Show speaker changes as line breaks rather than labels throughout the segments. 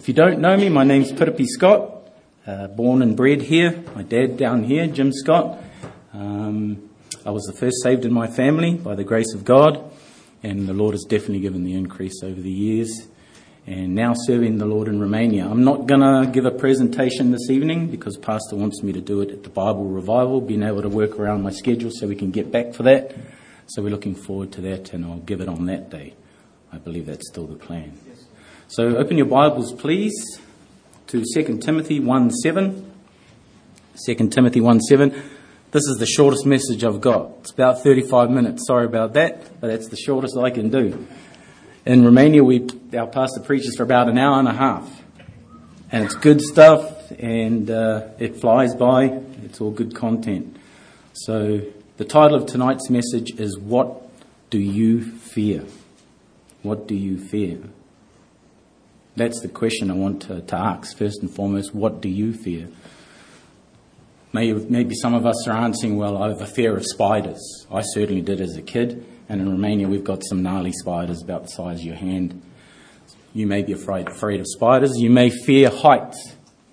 you don't know me, my name's Piripi Scott, born and bred here. My dad down here, Jim Scott. I was the first saved in my family by the grace of God, and the Lord has definitely given the increase over the years. And now serving the Lord in Romania. I'm not going to give a presentation this evening because Pastor wants me to do it at the Bible Revival, being able to work around my schedule so we can get back for that. So we're looking forward to that, and I'll give it on that day. I believe that's still the plan. So open your Bibles, please, to 2 Timothy 1:7. 2 Timothy 1:7. This is the shortest message I've got. It's about 35 minutes. Sorry about that, but that's the shortest I can do. In Romania, our pastor preaches for about an hour and a half. And it's good stuff, and it flies by. It's all good content. So the title of tonight's message is, What Do You Fear? What do you fear? That's the question I want to ask first and foremost. What do you fear? Maybe some of us are answering, well, I have a fear of spiders. I certainly did as a kid. And in Romania, we've got some gnarly spiders about the size of your hand. You may be afraid of spiders. You may fear heights.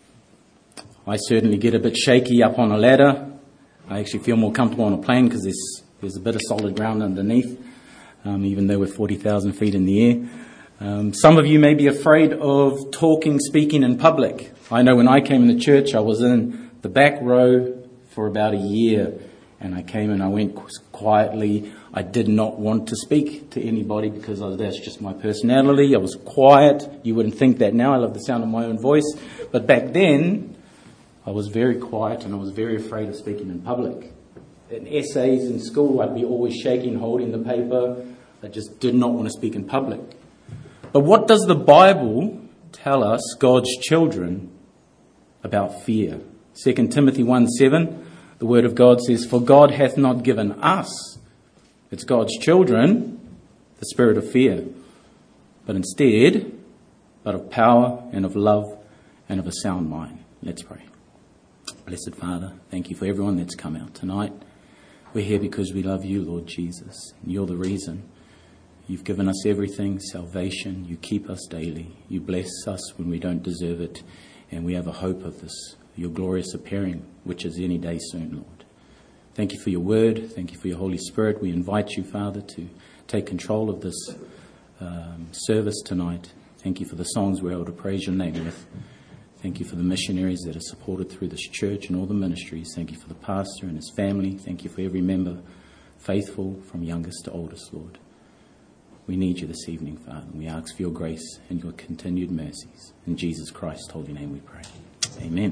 I certainly get a bit shaky up on a ladder. I actually feel more comfortable on a plane because there's a bit of solid ground underneath, even though we're 40,000 feet in the air. Some of you may be afraid of speaking in public. I know when I came in the church, I was in the back row for about a year. And I came and I went quietly. I did not want to speak to anybody because that's just my personality. I was quiet. You wouldn't think that now. I love the sound of my own voice. But back then, I was very quiet and I was very afraid of speaking in public. In essays in school, I'd be always shaking, holding the paper. I just did not want to speak in public. But what does the Bible tell us, God's children, about fear? 2 Timothy 1:7. The Word of God says, For God hath not given us, it's God's children, the spirit of fear, but instead, of power and of love and of a sound mind. Let's pray. Blessed Father, thank you for everyone that's come out tonight. We're here because we love you, Lord Jesus, and you're the reason. You've given us everything, salvation. You keep us daily. You bless us when we don't deserve it, and we have a hope of this, your glorious appearing, which is any day soon, Lord. Thank you for your word. Thank you for your Holy Spirit. We invite you, Father, to take control of this service tonight. Thank you for the songs we're able to praise your name with. Thank you for the missionaries that are supported through this church and all the ministries. Thank you for the pastor and his family. Thank you for every member, faithful from youngest to oldest, Lord. We need you this evening, Father. We ask for your grace and your continued mercies. In Jesus Christ's holy name we pray. Amen.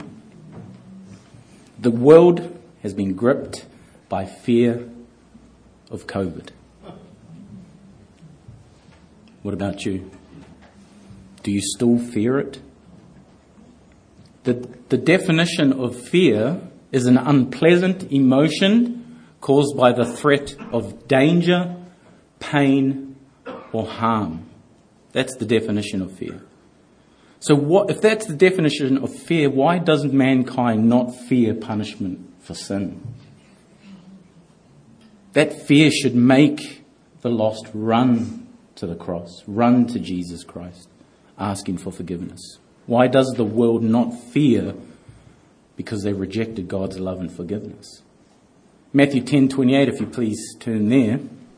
The world has been gripped by fear of COVID. What about you? Do you still fear it? The definition of fear is an unpleasant emotion caused by the threat of danger, pain, or harm. That's the definition of fear. So if that's the definition of fear, why doesn't mankind not fear punishment for sin? That fear should make the lost run to the cross, run to Jesus Christ, asking for forgiveness. Why does the world not fear? Because they rejected God's love and forgiveness. Matthew 10:28, if you please turn there.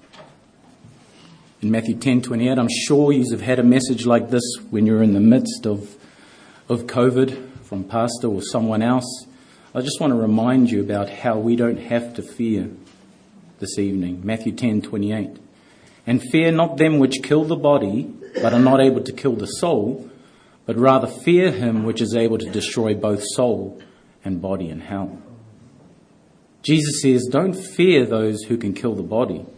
In Matthew 10:28, I'm sure you have had a message like this when you're in the midst of COVID from pastor or someone else. I just want to remind you about how we don't have to fear this evening. Matthew 10:28. And fear not them which kill the body, but are not able to kill the soul, but rather fear him which is able to destroy both soul and body in hell. Jesus says, don't fear those who can kill the body.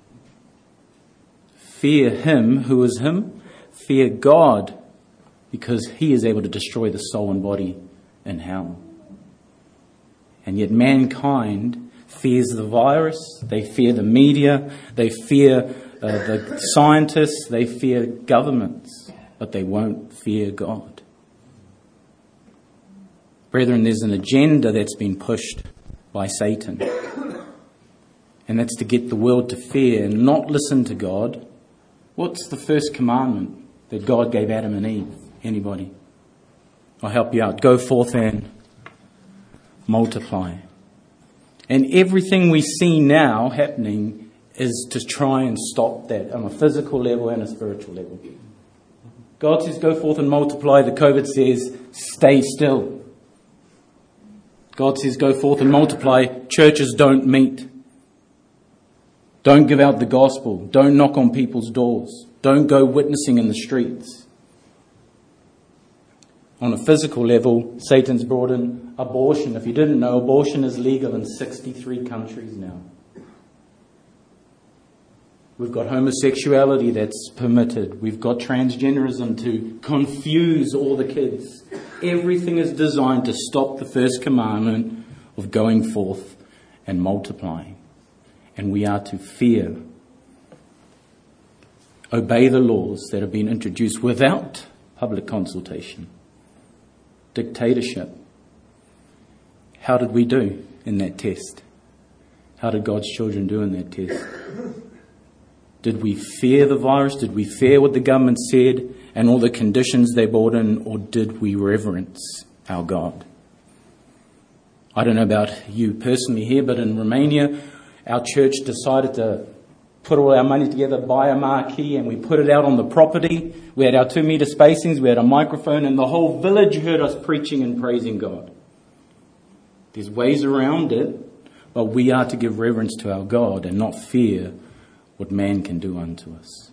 Fear him. Who is him? Fear God, because he is able to destroy the soul and body in hell. And yet mankind fears the virus, they fear the media, they fear the scientists, they fear governments, but they won't fear God. Brethren, there's an agenda that's been pushed by Satan, and that's to get the world to fear and not listen to God. What's the first commandment that God gave Adam and Eve? Anybody? I'll help you out. Go forth and multiply. And everything we see now happening is to try and stop that on a physical level and a spiritual level. God says, go forth and multiply. The COVID says, stay still. God says, go forth and multiply. Churches don't meet. Don't give out the gospel. Don't knock on people's doors. Don't go witnessing in the streets. On a physical level, Satan's brought in abortion. If you didn't know, abortion is legal in 63 countries now. We've got homosexuality that's permitted. We've got transgenderism to confuse all the kids. Everything is designed to stop the first commandment of going forth and multiplying. And we are to fear. Obey the laws that have been introduced without public consultation. Dictatorship. How did we do in that test? How did God's children do in that test? Did we fear the virus? Did we fear what the government said and all the conditions they brought in? Or did we reverence our God? I don't know about you personally here, but in Romania, our church decided to put all our money together, buy a marquee, and we put it out on the property. We had our 2-meter spacings, we had a microphone, and the whole village heard us preaching and praising God. There's ways around it, but we are to give reverence to our God and not fear what man can do unto us.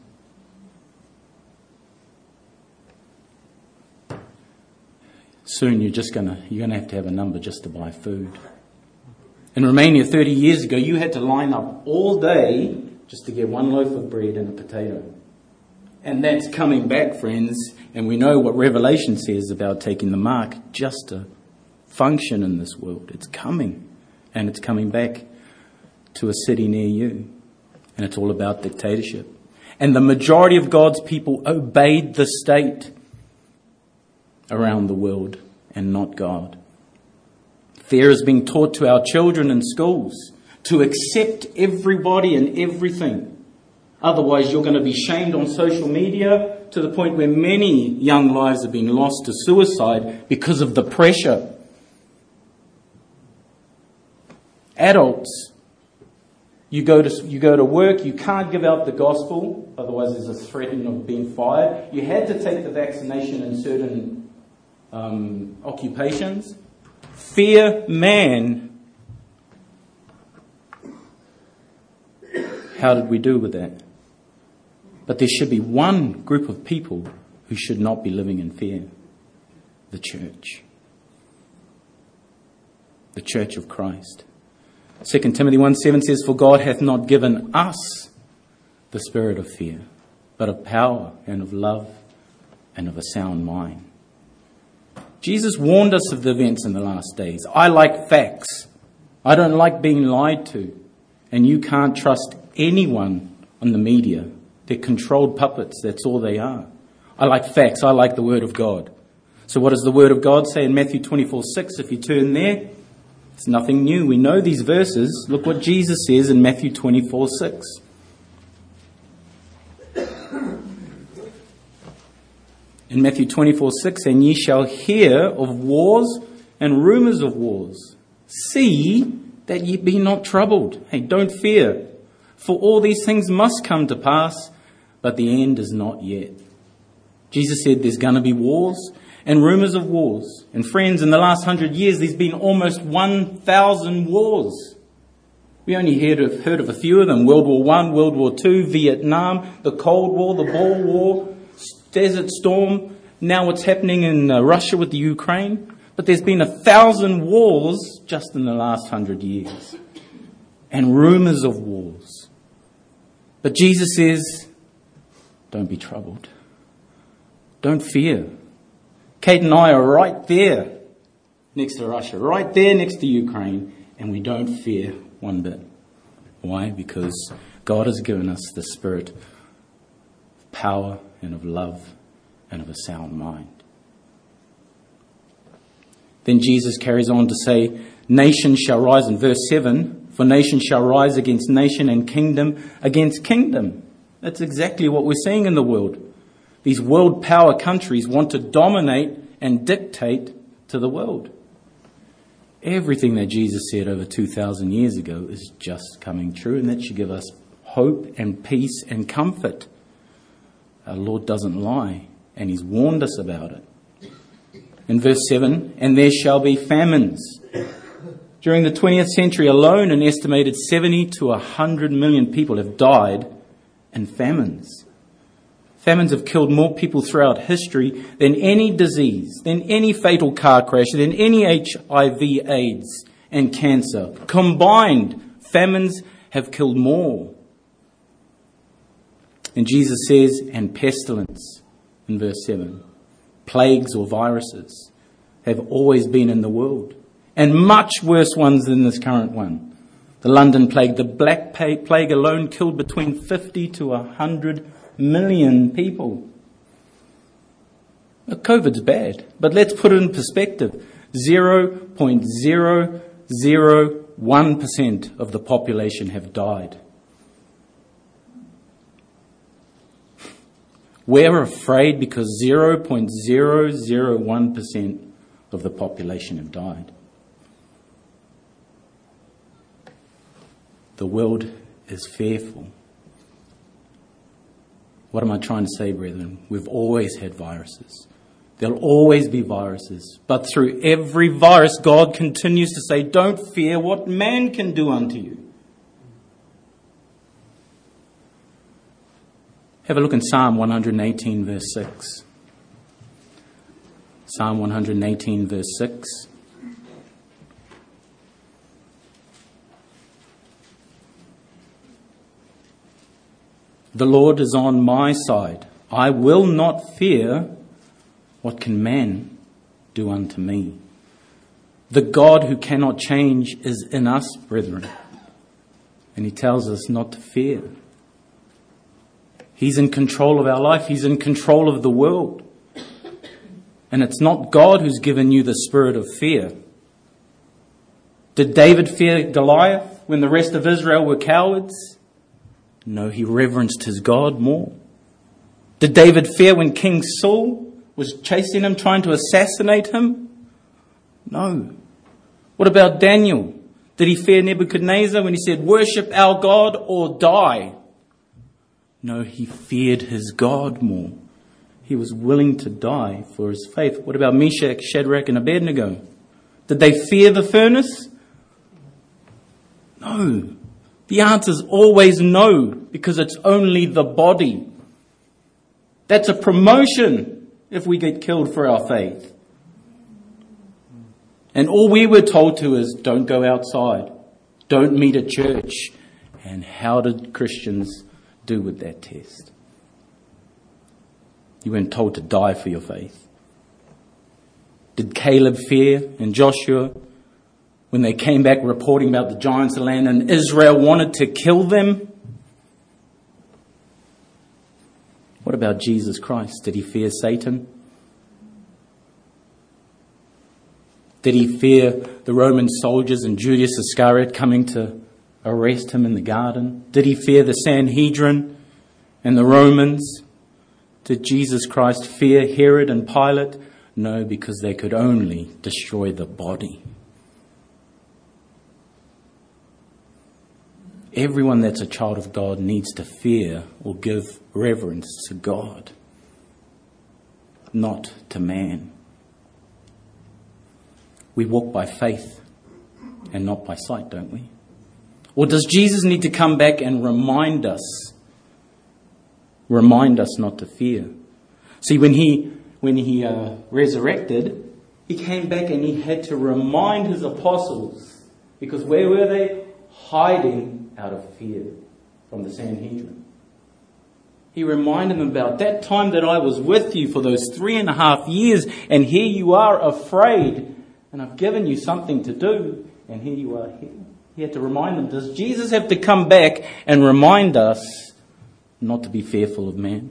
Soon you're gonna have to have a number just to buy food. In Romania 30 years ago, you had to line up all day just to get one loaf of bread and a potato. And that's coming back, friends. And we know what Revelation says about taking the mark just to function in this world. It's coming. And it's coming back to a city near you. And it's all about dictatorship. And the majority of God's people obeyed the state around the world and not God. Fear is being taught to our children in schools to accept everybody and everything. Otherwise, you're going to be shamed on social media to the point where many young lives have been lost to suicide because of the pressure. Adults, you go to work, you can't give out the gospel, otherwise there's a threat of being fired. You had to take the vaccination in certain occupations. Fear man. How did we do with that? But there should be one group of people who should not be living in fear. The church. The church of Christ. 2 Timothy 1:7 says, for God hath not given us the spirit of fear, but of power and of love and of a sound mind. Jesus warned us of the events in the last days. I like facts. I don't like being lied to. And you can't trust anyone on the media. They're controlled puppets. That's all they are. I like facts. I like the Word of God. So what does the Word of God say in Matthew 24:6? If you turn there, it's nothing new. We know these verses. Look what Jesus says in Matthew 24:6. In Matthew 24:6, and ye shall hear of wars and rumours of wars. See that ye be not troubled. Hey, don't fear. For all these things must come to pass, but the end is not yet. Jesus said there's going to be wars and rumours of wars. And friends, in the last 100 years, there's been almost 1,000 wars. We only heard of a few of them. World War I, World War II, Vietnam, the Cold War, the Boer War, Desert Storm. Now what's happening in Russia with the Ukraine. But there's been 1,000 wars just in the last 100 years. And rumours of wars. But Jesus says, don't be troubled. Don't fear. Kate and I are right there next to Russia, right there next to Ukraine, and we don't fear one bit. Why? Because God has given us the spirit of power and of love and of a sound mind. Then Jesus carries on to say, nation shall rise, in verse 7, for nation shall rise against nation and kingdom against kingdom. That's exactly what we're seeing in the world. These world power countries want to dominate and dictate to the world. Everything that Jesus said over 2,000 years ago is just coming true, and that should give us hope and peace and comfort. Our Lord doesn't lie, and he's warned us about it. In verse 7, and there shall be famines. During the 20th century alone, an estimated 70 to 100 million people have died in famines. Famines have killed more people throughout history than any disease, than any fatal car crash, than any HIV, AIDS and cancer. Combined, famines have killed more. And Jesus says, and pestilence, in verse 7, plagues or viruses have always been in the world, and much worse ones than this current one. The London plague, the Black Plague alone killed between 50 to 100 million people. Now, COVID's bad, but let's put it in perspective. 0.001% of the population have died. We're afraid because 0.001% of the population have died. The world is fearful. What am I trying to say, brethren? We've always had viruses. There'll always be viruses. But through every virus, God continues to say, don't fear what man can do unto you. Have a look in Psalm 118, verse 6. Psalm 118, verse 6. The Lord is on my side. I will not fear. What can man do unto me? The God who cannot change is in us, brethren. And he tells us not to fear. He's in control of our life. He's in control of the world. And it's not God who's given you the spirit of fear. Did David fear Goliath when the rest of Israel were cowards? No, he reverenced his God more. Did David fear when King Saul was chasing him, trying to assassinate him? No. What about Daniel? Did he fear Nebuchadnezzar when he said, worship our God or die? No, he feared his God more. He was willing to die for his faith. What about Meshach, Shadrach, and Abednego? Did they fear the furnace? No. The answer is always no, because it's only the body. That's a promotion if we get killed for our faith. And all we were told to is don't go outside. Don't meet at church. And how did Christians do with that test? You weren't told to die for your faith. Did Caleb fear and Joshua when they came back reporting about the giants of the land and Israel wanted to kill them? What about Jesus Christ? Did he fear Satan? Did he fear the Roman soldiers and Judas Iscariot coming to arrest him in the garden? Did he fear the Sanhedrin and the Romans? Did Jesus Christ fear Herod and Pilate? No, because they could only destroy the body. Everyone that's a child of God needs to fear or give reverence to God, not to man. We walk by faith and not by sight, don't we? Or does Jesus need to come back and remind us not to fear? See, when he resurrected, he came back and he had to remind his apostles, because where were they? Hiding out of fear from the Sanhedrin. He reminded them about that time that I was with you for those 3.5 years, and here you are afraid, and I've given you something to do, and here you are here. He had to remind them. Does Jesus have to come back and remind us not to be fearful of man?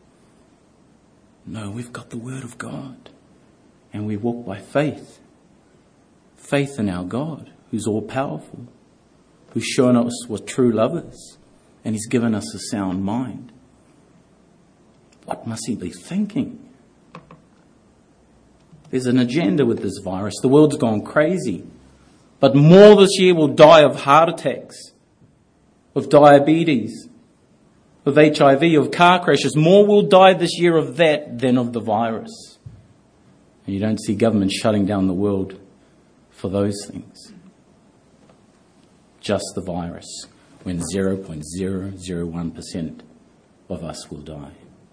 No, we've got the Word of God, and we walk by faith. Faith in our God, who's all-powerful, who's shown us what true love is, and he's given us a sound mind. What must he be thinking? There's an agenda with this virus. The world's gone crazy. But more this year will die of heart attacks, of diabetes, of HIV, of car crashes. More will die this year of that than of the virus. And you don't see government shutting down the world for those things. Just the virus, when 0.001% of us will die.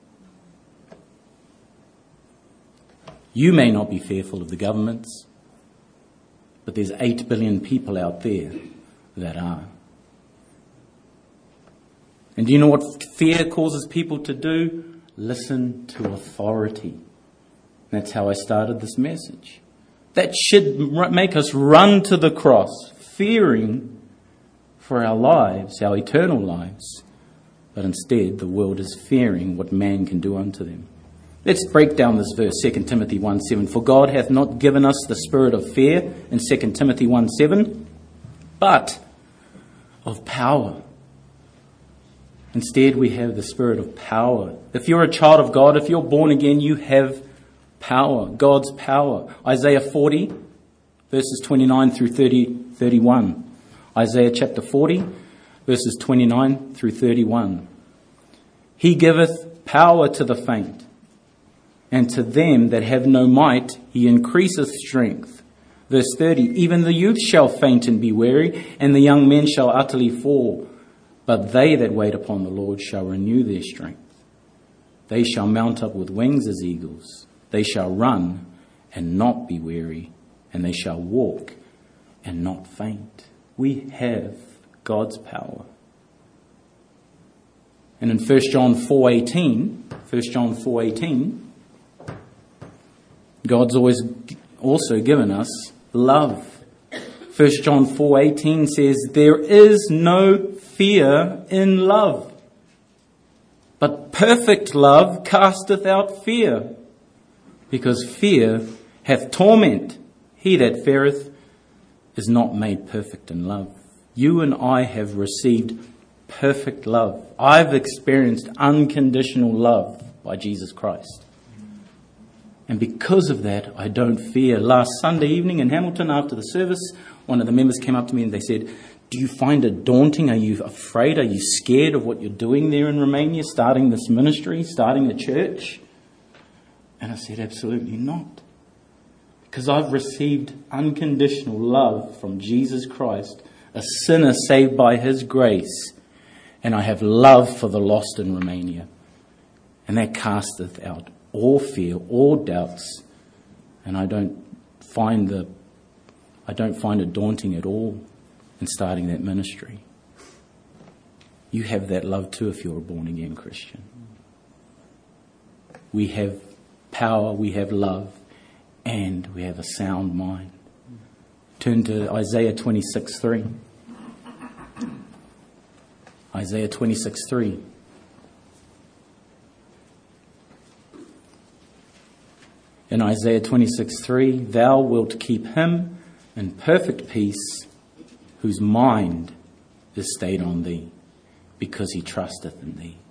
You may not be fearful of the governments, but there's 8 billion people out there that are. And do you know what fear causes people to do? Listen to authority. That's how I started this message. That should make us run to the cross, fearing for our lives, our eternal lives. But instead, the world is fearing what man can do unto them. Let's break down this verse, 2 Timothy 1:7. For God hath not given us the spirit of fear, in 2 Timothy 1:7, but of power. Instead, we have the spirit of power. If you're a child of God, if you're born again, you have power, God's power. Isaiah 40, verses 29 through 31. Isaiah chapter 40, verses 29 through 31. He giveth power to the faint, and to them that have no might he increaseth strength. Verse 30, even the youth shall faint and be weary, and the young men shall utterly fall. But they that wait upon the Lord shall renew their strength. They shall mount up with wings as eagles. They shall run and not be weary, and they shall walk and not faint. We have God's power. And in 1 John 4:18, God's also given us love. 1 John 4:18 says, there is no fear in love, but perfect love casteth out fear, because fear hath torment. He that feareth is not made perfect in love. You and I have received perfect love. I've experienced unconditional love by Jesus Christ. And because of that, I don't fear. Last Sunday evening in Hamilton, after the service, one of the members came up to me and they said, do you find it daunting? Are you afraid? Are you scared of what you're doing there in Romania, starting this ministry, starting a church? And I said, absolutely not. Because I've received unconditional love from Jesus Christ, a sinner saved by his grace. And I have love for the lost in Romania. And that casteth out all fear, all doubts. And I don't find it daunting at all in starting that ministry. You have that love too if you're a born again Christian. We have power, we have love, and we have a sound mind. Turn to Isaiah 26:3. Isaiah 26:3. In Isaiah 26:3, thou wilt keep him in perfect peace, whose mind is stayed on thee, because he trusteth in thee.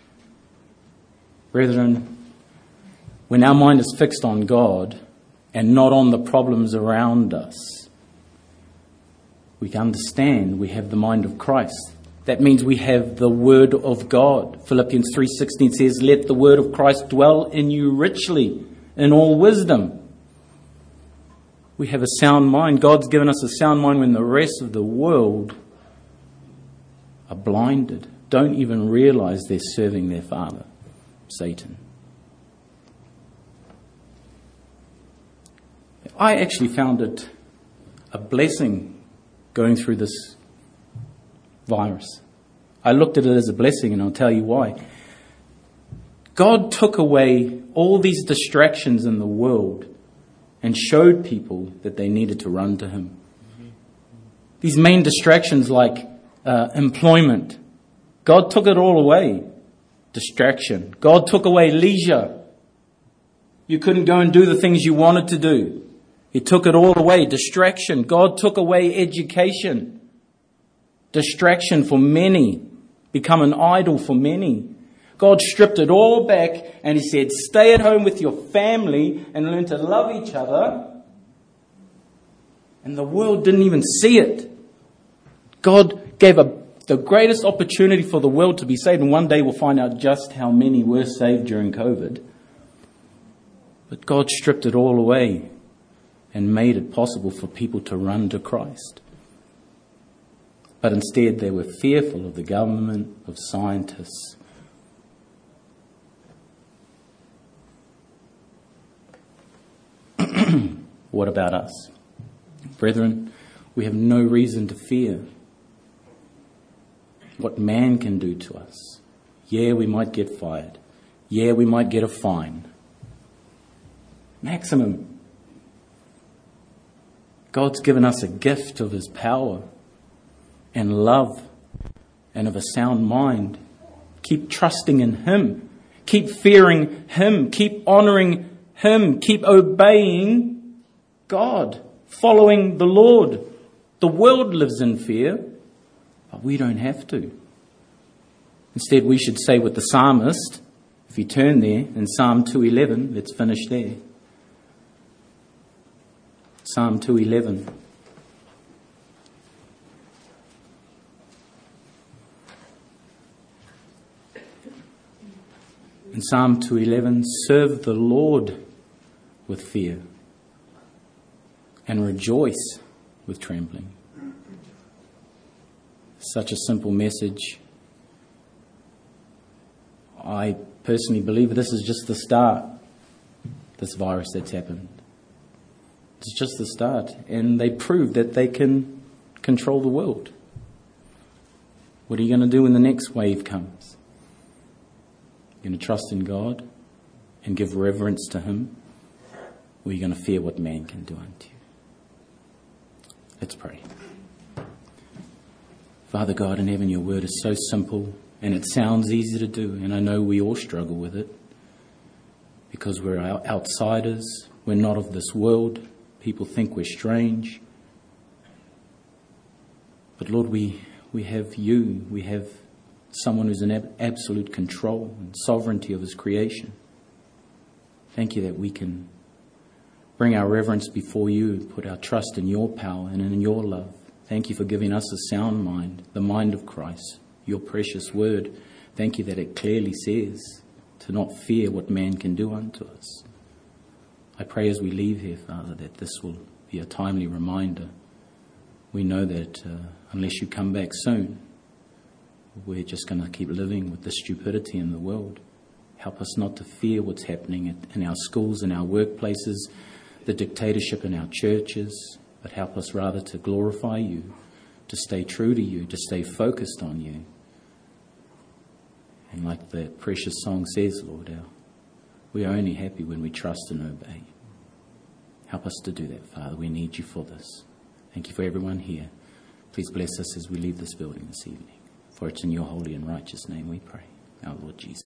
Brethren, when our mind is fixed on God and not on the problems around us, we can understand we have the mind of Christ. That means we have the word of God. Philippians 3:16 says, let the word of Christ dwell in you richly in all wisdom. We have a sound mind. God's given us a sound mind when the rest of the world are blinded, don't even realize they're serving their father, Satan. I actually found it a blessing going through this virus. I looked at it as a blessing, and I'll tell you why. God took away all these distractions in the world and showed people that they needed to run to him. These main distractions like employment, God took it all away. Distraction. God took away leisure. You couldn't go and do the things you wanted to do. He took it all away. Distraction. God took away education. Distraction for many. Become an idol for many. God stripped it all back and He said, stay at home with your family and learn to love each other. And the world didn't even see it. God gave the greatest opportunity for the world to be saved. And one day we'll find out just how many were saved during COVID. But God stripped it all away and made it possible for people to run to Christ. But instead they were fearful of the government, of scientists. What about us? Brethren, we have no reason to fear what man can do to us. Yeah, we might get fired. Yeah, we might get a fine. Maximum. God's given us a gift of His power and love and of a sound mind. Keep trusting in Him. Keep fearing Him. Keep honouring Him. Keep obeying God. Following the Lord. The world lives in fear, but we don't have to. Instead, we should say with the psalmist, if you turn there in Psalm 2:11, let's finish there. Psalm 2:11. In Psalm 2:11, serve the Lord with fear and rejoice with trembling. Such a simple message. I personally believe this is just the start, this virus that's happened. It's just the start. And they prove that they can control the world. What are you going to do when the next wave comes? You're going to trust in God and give reverence to Him? Or are you going to fear what man can do unto you? Let's pray. Father God in heaven, your word is so simple and it sounds easy to do. And I know we all struggle with it because we're outsiders. We're not of this world. People think we're strange. But Lord, we have you. We have someone who's in absolute control and sovereignty of His creation. Thank you that we can bring our reverence before you, put our trust in your power and in your love. Thank you for giving us a sound mind, the mind of Christ, your precious word. Thank you that it clearly says to not fear what man can do unto us. I pray as we leave here, Father, that this will be a timely reminder. We know that unless you come back soon, we're just going to keep living with the stupidity in the world. Help us not to fear what's happening in our schools, in our workplaces, the dictatorship in our churches, but help us rather to glorify you, to stay true to you, to stay focused on you. And like the precious song says, Lord, we are only happy when we trust and obey. Help us to do that, Father. We need you for this. Thank you for everyone here. Please bless us as we leave this building this evening. For it's in your holy and righteous name we pray, our Lord Jesus.